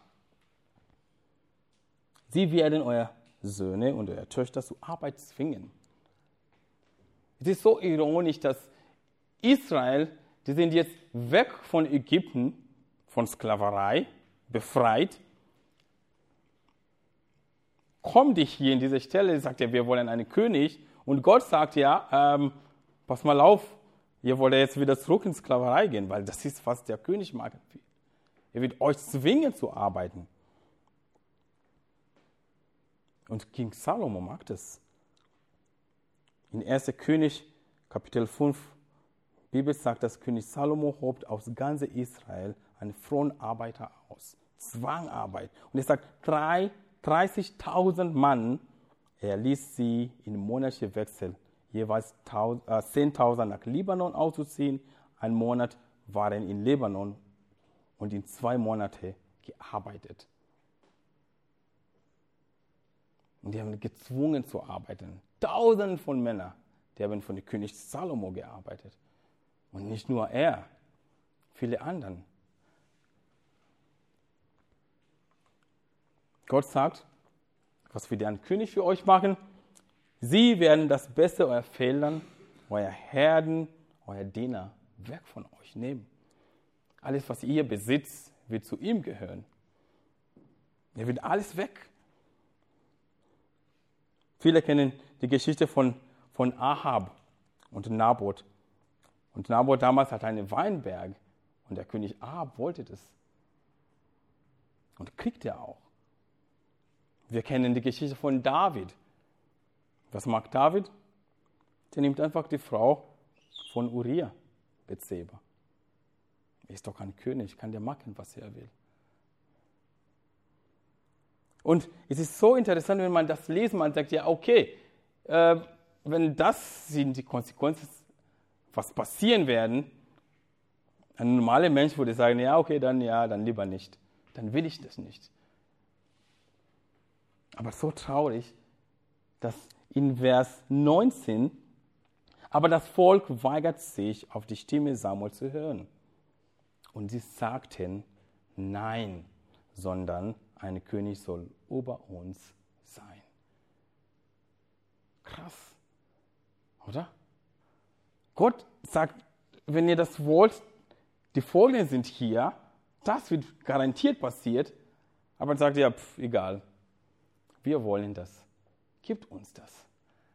sie werden eure Söhne und eure Töchter zur Arbeit zwingen. Es ist so ironisch, dass Israel, die sind jetzt weg von Ägypten, von Sklaverei, befreit. Kommt dich hier in diese Stelle, sagt er, wir wollen einen König. Und Gott sagt, ja, ähm, pass mal auf, ihr wollt jetzt wieder zurück in Sklaverei gehen, weil das ist, was der König mag. Er wird euch zwingen zu arbeiten. Und König Salomo mag das. In erster König, Kapitel fünf, die Bibel sagt, dass König Salomo hob aus ganz Israel einen frohen Arbeiter aus. Zwangarbeit. Und er sagt, dreißigtausend Mann, er ließ sie in monatliche Wechsel, jeweils zehntausend nach Libanon auszuziehen. Ein Monat waren in Libanon und in zwei Monate gearbeitet. Und die haben gezwungen zu arbeiten. Tausende von Männern, die haben von dem König Salomo gearbeitet. Und nicht nur er, viele anderen. Gott sagt, was wir den König für euch machen, sie werden das Beste eurer Feldern, euer Herden, euer Diener weg von euch nehmen. Alles, was ihr besitzt, wird zu ihm gehören. Er wird alles weg. Viele kennen die Geschichte von, von Ahab und Naboth. Und Naboth damals hatte einen Weinberg und der König Ahab wollte das. Und kriegt er auch. Wir kennen die Geschichte von David. Was macht David? Der nimmt einfach die Frau von Uriah, Bethseba. Er ist doch kein König, kann der machen, was er will. Und es ist so interessant, wenn man das liest, man sagt, ja, okay, äh, wenn das sind die Konsequenzen, was passieren werden, ein normaler Mensch würde sagen, ja, okay, dann ja, dann lieber nicht. Dann will ich das nicht. Aber so traurig, dass in Vers neunzehn, aber das Volk weigert sich, auf die Stimme Samuel zu hören. Und sie sagten, nein, sondern ein König soll über uns sein. Krass, oder? Gott sagt, wenn ihr das wollt, die Folgen sind hier, das wird garantiert passiert, aber dann sagt ihr, pf, egal, wir wollen das, gibt uns das.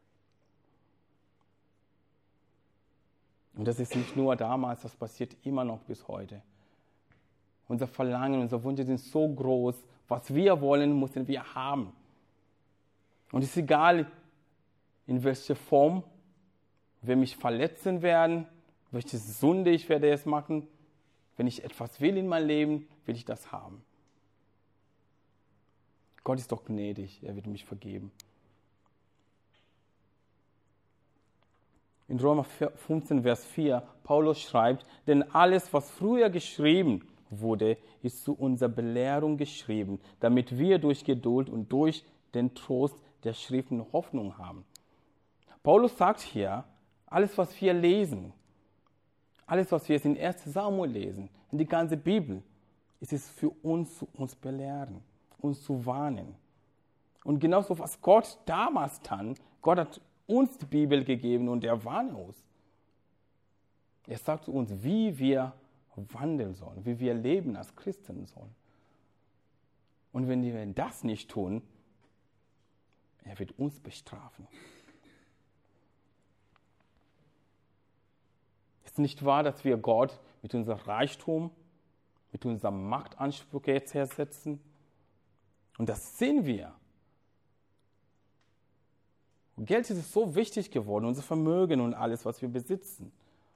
Und das ist nicht nur damals, das passiert immer noch bis heute. Unser Verlangen, unsere Wünsche sind so groß, was wir wollen, müssen wir haben. Und es ist egal, in welcher Form wir mich verletzen werden, welche Sünde ich werde es machen. Wenn ich etwas will in meinem Leben, will ich das haben. Gott ist doch gnädig, er wird mich vergeben. In Römer fünfzehn, Vers vier, Paulus schreibt, denn alles, was früher geschrieben wurde, ist zu unserer Belehrung geschrieben, damit wir durch Geduld und durch den Trost der Schriften Hoffnung haben. Paulus sagt hier, alles, was wir lesen, alles, was wir jetzt in erster Samuel lesen, in die ganze Bibel, ist es für uns zu uns belehren, uns zu warnen. Und genauso, was Gott damals tat, Gott hat uns die Bibel gegeben und er warnt uns. Er sagt zu uns, wie wir wandeln sollen, wie wir leben als Christen sollen. Und wenn wir das nicht tun, er wird uns bestrafen. Es ist nicht wahr, dass wir Gott mit unserem Reichtum, mit unserem Machtanspruch jetzt ersetzen. Und das sehen wir. Geld ist so wichtig geworden, unser Vermögen und alles, was wir besitzen.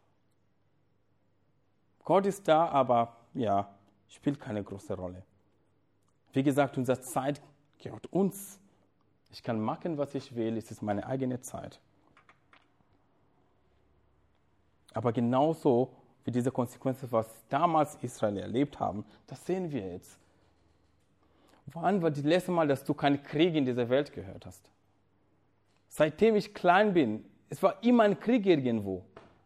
Gott ist da, aber ja, spielt keine große Rolle. Wie gesagt, unsere Zeit gehört uns. Ich kann machen, was ich will, es ist meine eigene Zeit. Aber genauso wie diese Konsequenzen, was damals Israel erlebt haben, das sehen wir jetzt. Wann war das letzte Mal, dass du keinen Krieg in dieser Welt gehört hast? Seitdem ich klein bin, es war immer ein Krieg irgendwo.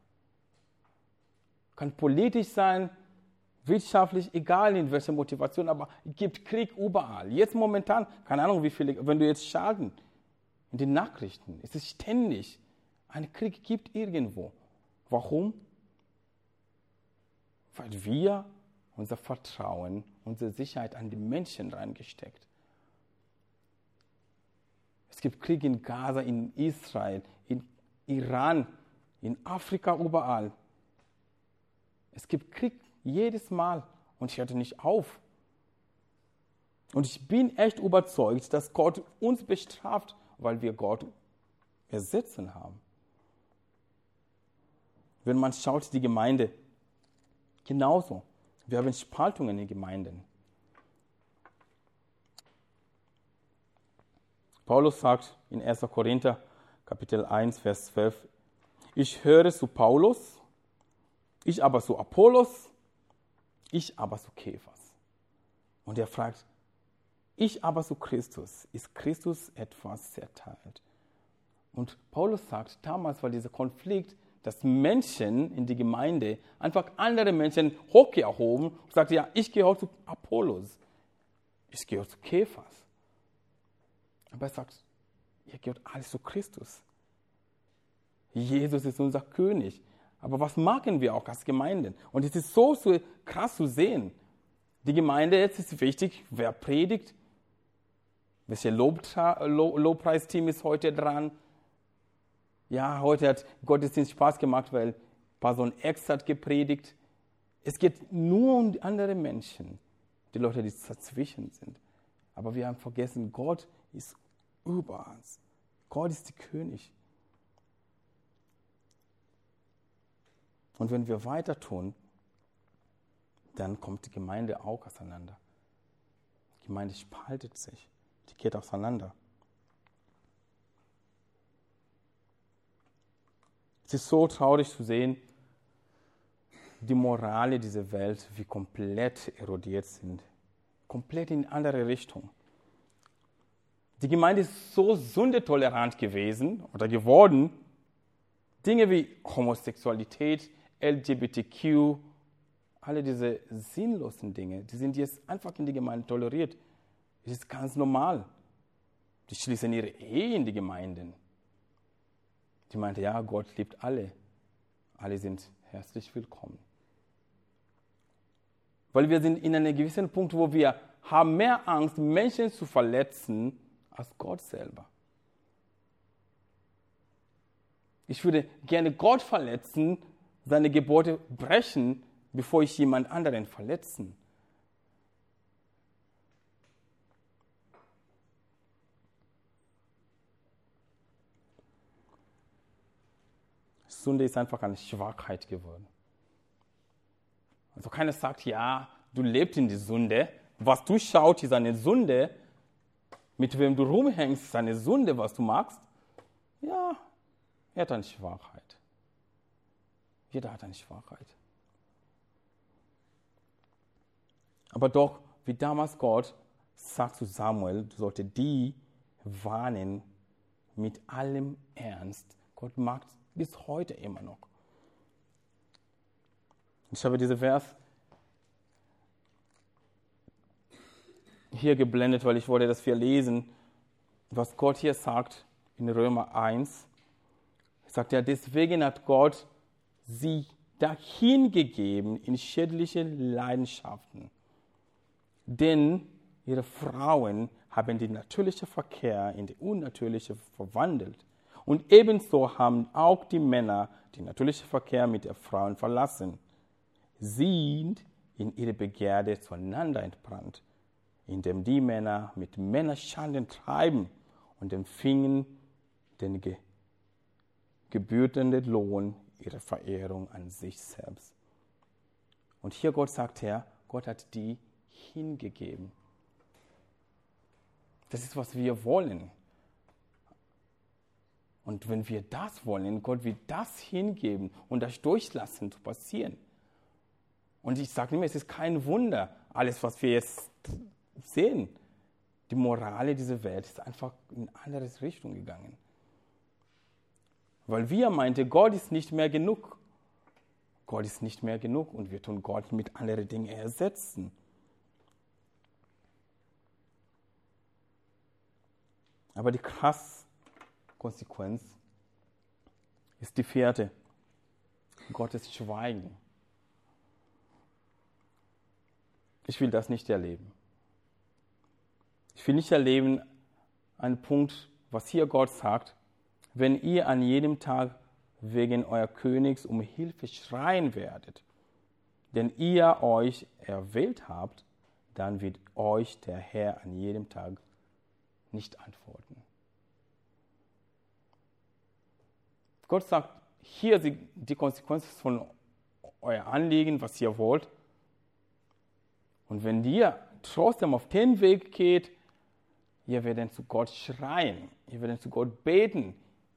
Kann politisch sein, wirtschaftlich, egal in welcher Motivation, aber es gibt Krieg überall. Jetzt momentan, keine Ahnung wie viele, wenn du jetzt schauen, in den Nachrichten, es ist ständig, ein Krieg gibt irgendwo. Warum? Weil wir unser Vertrauen, unsere Sicherheit an die Menschen reingesteckt. Es gibt Krieg in Gaza, in Israel, in Iran, in Afrika, überall. Es gibt Krieg jedes Mal und ich hörte nicht auf. Und ich bin echt überzeugt, dass Gott uns bestraft, weil wir Gott ersetzen haben. Wenn man schaut, die Gemeinde, genauso. Wir haben Spaltungen in Gemeinden. Paulus sagt in erster Korinther, Kapitel eins, Vers zwölf, ich höre zu Paulus, ich aber zu Apollos, ich aber zu Kephas. Und er fragt, ich aber zu Christus, ist Christus etwas zerteilt? Und Paulus sagt, damals war dieser Konflikt, dass Menschen in die Gemeinde einfach andere Menschen hochgehoben und sagten, ja, ich gehöre zu Apollos, ich gehöre zu Kephas. Aber er sagt, ihr gehört alles zu Christus. Jesus ist unser König. Aber was machen wir auch als Gemeinden? Und es ist so, so krass zu sehen. Die Gemeinde, jetzt ist wichtig, wer predigt, welches Lobpreisteam ist heute dran. Ja, heute hat Gottesdienst Spaß gemacht, weil Person X hat gepredigt. Es geht nur um andere Menschen, die Leute, die dazwischen sind. Aber wir haben vergessen, Gott ist über uns. Gott ist der König. Und wenn wir weiter tun, dann kommt die Gemeinde auch auseinander. Die Gemeinde spaltet sich. Die geht auseinander. Es ist so traurig zu sehen, die Morale dieser Welt, wie komplett erodiert sind. Komplett in eine andere Richtung. Die Gemeinde ist so sündetolerant gewesen oder geworden. Dinge wie Homosexualität, L G B T Q, alle diese sinnlosen Dinge, die sind jetzt einfach in die Gemeinde toleriert. Es ist ganz normal. Die schließen ihre Ehe in die Gemeinden. Die meinte, ja, Gott liebt alle. Alle sind herzlich willkommen. Weil wir sind in einem gewissen Punkt, wo wir haben mehr Angst, Menschen zu verletzen, als Gott selber. Ich würde gerne Gott verletzen, seine Gebote brechen, bevor ich jemand anderen verletzen. Sünde ist einfach eine Schwachheit geworden. Also keiner sagt, ja, du lebst in die Sünde. Was du schaust, ist eine Sünde. Mit wem du rumhängst, ist eine Sünde, was du magst. Ja, er hat eine Schwachheit. Jeder hat eine Schwachheit. Aber doch, wie damals Gott sagt zu Samuel, du solltest die warnen mit allem Ernst. Gott mag es bis heute immer noch. Ich habe diesen Vers hier geblendet, weil ich wollte, dass wir lesen, was Gott hier sagt in Römer eins. Er sagt ja, deswegen hat Gott sie dahingegeben in schädliche Leidenschaften. Denn ihre Frauen haben den natürlichen Verkehr in den unnatürlichen verwandelt. Und ebenso haben auch die Männer den natürlichen Verkehr mit den Frauen verlassen. Sie sind in ihre Begierde zueinander entbrannt, indem die Männer mit Männern Schanden treiben und empfingen den ge- gebührenden Lohn ihrer Verehrung an sich selbst. Und hier Gott sagt er, Gott hat die hingegeben. Das ist, was wir wollen. Und wenn wir das wollen, Gott will das hingeben und das durchlassen zu passieren. Und ich sage immer, es ist kein Wunder, alles, was wir jetzt sehen. Die Moral dieser Welt ist einfach in eine andere Richtung gegangen. Weil wir meinte, Gott ist nicht mehr genug. Gott ist nicht mehr genug und wir tun Gott mit anderen Dingen ersetzen. Aber die krasse Konsequenz ist die vierte. Gottes Schweigen. Ich will das nicht erleben. Ich will nicht erleben, einen Punkt, was hier Gott sagt, wenn ihr an jedem Tag wegen euer Königs um Hilfe schreien werdet, denn ihr euch erwählt habt, dann wird euch der Herr an jedem Tag nicht antworten. Gott sagt, hier sind die Konsequenzen von euer Anliegen, was ihr wollt. Und wenn ihr trotzdem auf den Weg geht, ihr werdet zu Gott schreien, ihr werdet zu Gott beten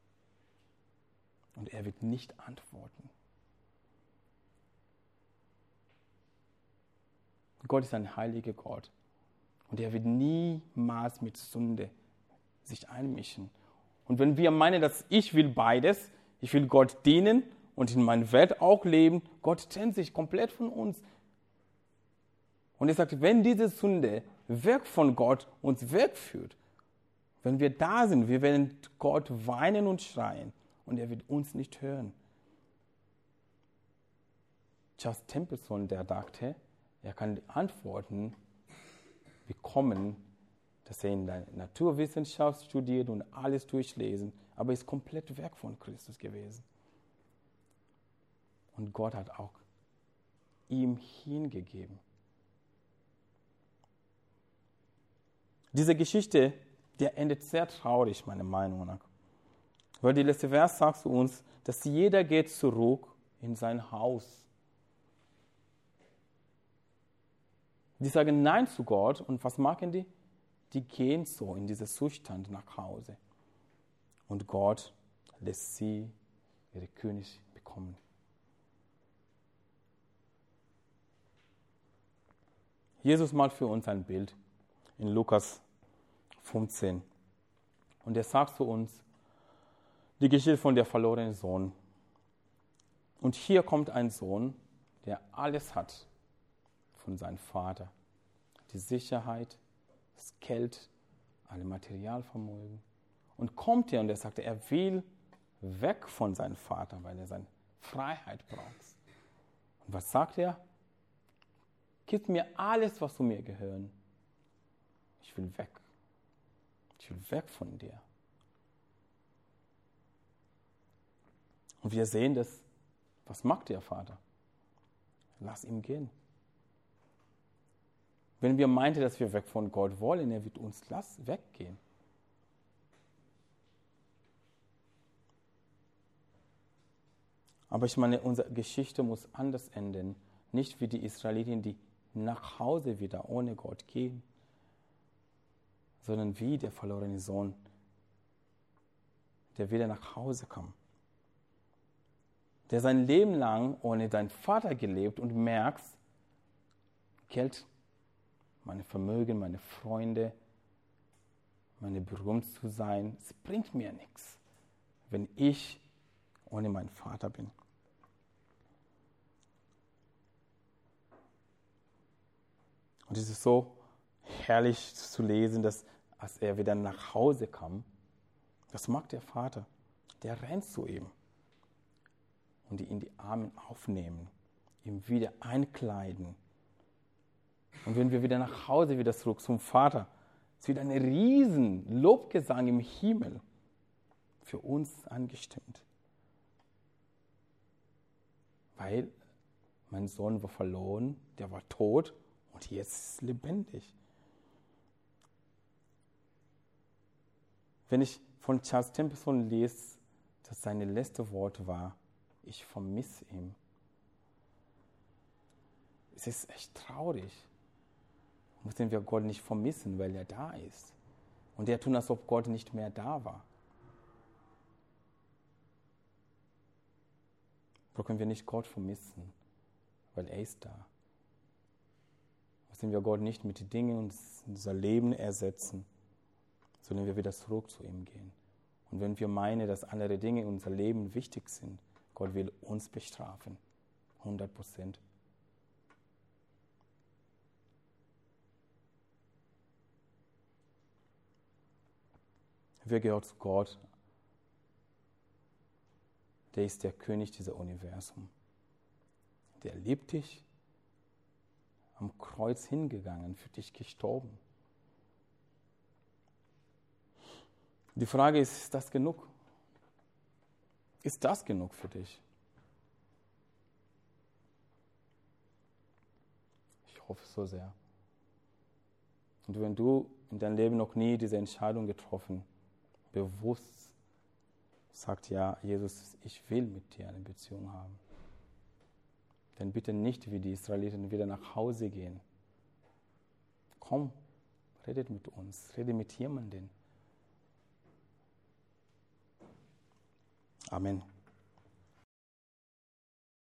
und er wird nicht antworten. Gott ist ein heiliger Gott und er wird niemals mit Sünde sich einmischen. Und wenn wir meinen, dass ich will beides, ich will Gott dienen und in meiner Welt auch leben, Gott trennt sich komplett von uns. Und er sagt, wenn diese Sünde weg von Gott uns wegführt, wenn wir da sind, wir werden Gott weinen und schreien und er wird uns nicht hören. Charles Templeton, der dachte, er kann die Antworten bekommen, dass er in der Naturwissenschaft studiert und alles durchlesen, aber ist komplett weg von Christus gewesen. Und Gott hat auch ihm hingegeben. Diese Geschichte, der endet sehr traurig, meiner Meinung nach. Weil die letzte Vers sagt zu uns, dass jeder geht zurück in sein Haus. Die sagen Nein zu Gott und was machen die? Die gehen so in diesen Zustand nach Hause. Und Gott lässt sie ihre König bekommen. Jesus malt für uns ein Bild in Lukas fünfzehn. Und er sagt zu uns die Geschichte von der verlorenen Sohn. Und hier kommt ein Sohn, der alles hat von seinem Vater. Die Sicherheit, das Geld, alle Materialvermögen. Und kommt er und er sagt, er will weg von seinem Vater, weil er seine Freiheit braucht. Und was sagt er? Gib mir alles, was zu mir gehört. Ich will weg. Ich will weg von dir. Und wir sehen das, was macht der Vater? Lass ihn gehen. Wenn wir meinten, dass wir weg von Gott wollen, er wird uns lass weggehen. Aber ich meine, unsere Geschichte muss anders enden. Nicht wie die Israeliten, die nach Hause wieder ohne Gott gehen, sondern wie der verlorene Sohn, der wieder nach Hause kam. Der sein Leben lang ohne seinen Vater gelebt und merkt, Geld, meine Vermögen, meine Freunde, meine berühmt zu sein, es bringt mir nichts, wenn ich ohne meinen Vater bin. Und es ist so herrlich zu lesen, dass als er wieder nach Hause kam, was macht der Vater? Der rennt zu ihm und ihn in die Arme aufnehmen, ihm wieder einkleiden. Und wenn wir wieder nach Hause, wieder zurück zum Vater, es wird ein riesen Lobgesang im Himmel für uns angestimmt. Weil mein Sohn war verloren, der war tot und jetzt ist es lebendig. Wenn ich von Charles Templeton lese, dass seine letzte Wort war, ich vermisse ihn. Es ist echt traurig. Müssen wir Gott nicht vermissen, weil er da ist. Und er tut, als ob Gott nicht mehr da war. So können wir nicht Gott vermissen, weil er ist da. müssen wir Gott nicht mit den Dingen unser Leben ersetzen, sondern wir wieder zurück zu ihm gehen. Und wenn wir meinen, dass andere Dinge in unser Leben wichtig sind, Gott will uns bestrafen. hundert Prozent. Wir gehören zu Gott. Der ist der König dieser Universum. Der liebt dich, am Kreuz hingegangen, für dich gestorben. Die Frage ist, ist das genug? Ist das genug für dich? Ich hoffe so sehr. Und wenn du in deinem Leben noch nie diese Entscheidung getroffen, bewusst sagt, ja, Jesus, ich will mit dir eine Beziehung haben, dann bitte nicht wie die Israeliten wieder nach Hause gehen. Komm, redet mit uns, rede mit jemandem. Amen.